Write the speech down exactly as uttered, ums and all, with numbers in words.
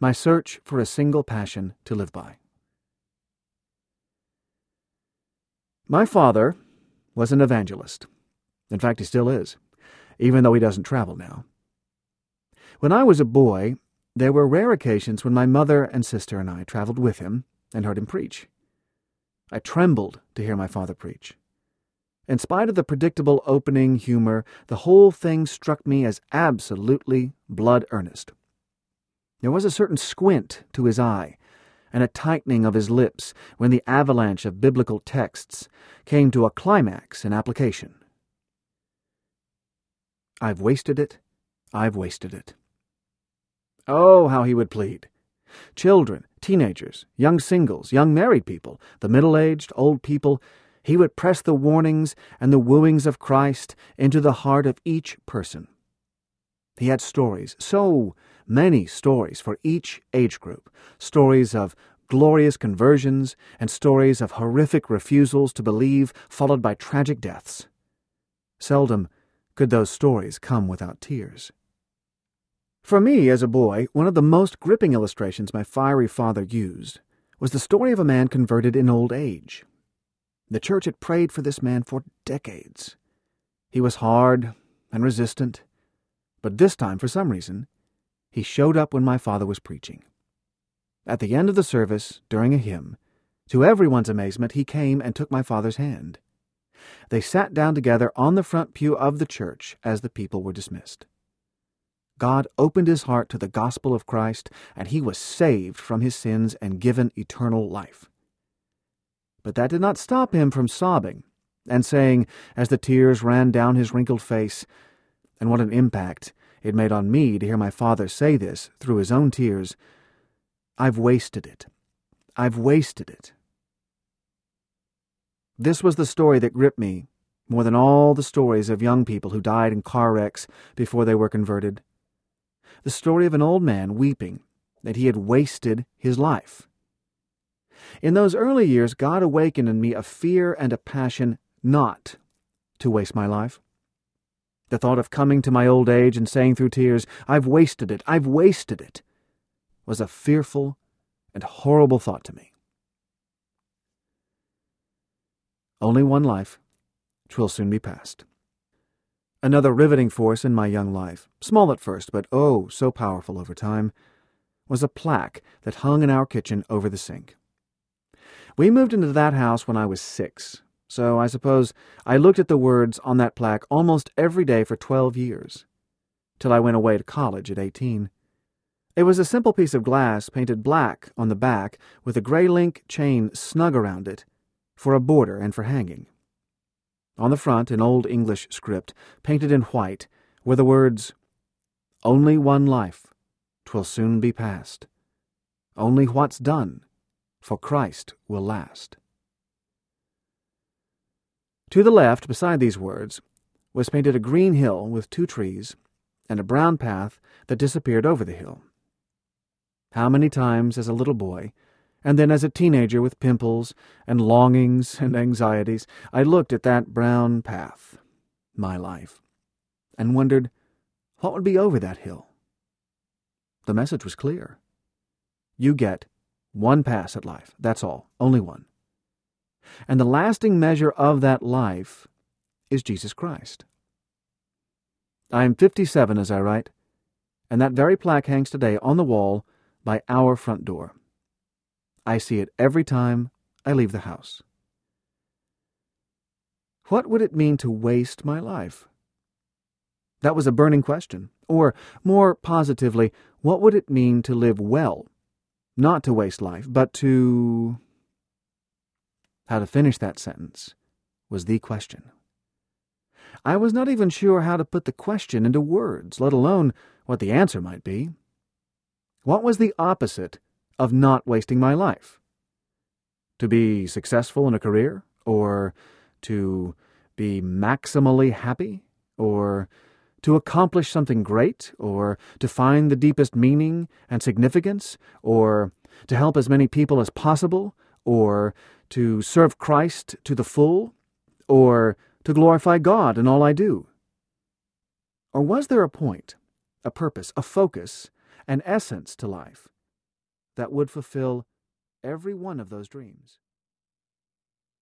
My search for a single passion to live by. My father was an evangelist. In fact, he still is, even though he doesn't travel now. When I was a boy, there were rare occasions when my mother and sister and I traveled with him and heard him preach. I trembled to hear my father preach. In spite of the predictable opening humor, the whole thing struck me as absolutely blood earnest. There was a certain squint to his eye and a tightening of his lips when the avalanche of biblical texts came to a climax in application. I've wasted it, I've wasted it. Oh, how he would plead. Children, teenagers, young singles, young married people, the middle-aged, old people, he would press the warnings and the wooings of Christ into the heart of each person. He had stories, so many stories for each age group, stories of glorious conversions and stories of horrific refusals to believe followed by tragic deaths. Seldom could those stories come without tears. For me, as a boy, one of the most gripping illustrations my fiery father used was the story of a man converted in old age. The church had prayed for this man for decades. He was hard and resistant, but this time, for some reason, he showed up when my father was preaching. At the end of the service, during a hymn, to everyone's amazement, he came and took my father's hand. They sat down together on the front pew of the church as the people were dismissed. God opened his heart to the gospel of Christ, and he was saved from his sins and given eternal life. But that did not stop him from sobbing and saying, as the tears ran down his wrinkled face, and what an impact it made on me to hear my father say this through his own tears, I've wasted it. I've wasted it. This was the story that gripped me more than all the stories of young people who died in car wrecks before they were converted. The story of an old man weeping that he had wasted his life. In those early years, God awakened in me a fear and a passion not to waste my life. The thought of coming to my old age and saying through tears, I've wasted it, I've wasted it, was a fearful and horrible thought to me. Only one life, 'twill soon be past. Another riveting force in my young life, small at first, but oh, so powerful over time, was a plaque that hung in our kitchen over the sink. We moved into that house when I was six, so I suppose I looked at the words on that plaque almost every day for twelve years, till I went away to college at eighteen. It was a simple piece of glass painted black on the back with a gray link chain snug around it for a border and for hanging. On the front, in Old English script, painted in white, were the words, Only one life, 'twill soon be past. Only what's done, for Christ will last. To the left, beside these words, was painted a green hill with two trees and a brown path that disappeared over the hill. How many times as a little boy, and then as a teenager with pimples and longings and anxieties, I looked at that brown path, my life, and wondered what would be over that hill. The message was clear. You get one pass at life, that's all, only one. And the lasting measure of that life is Jesus Christ. I am fifty-seven as I write, and that very plaque hangs today on the wall by our front door. I see it every time I leave the house. What would it mean to waste my life? That was a burning question. Or, more positively, what would it mean to live well? Not to waste life, but to... How to finish that sentence was the question. I was not even sure how to put the question into words, let alone what the answer might be. What was the opposite of not wasting my life? To be successful in a career? Or to be maximally happy? Or to accomplish something great? Or to find the deepest meaning and significance? Or to help as many people as possible? Or to serve Christ to the full? Or to glorify God in all I do? Or was there a point, a purpose, a focus, an essence to life that would fulfill every one of those dreams.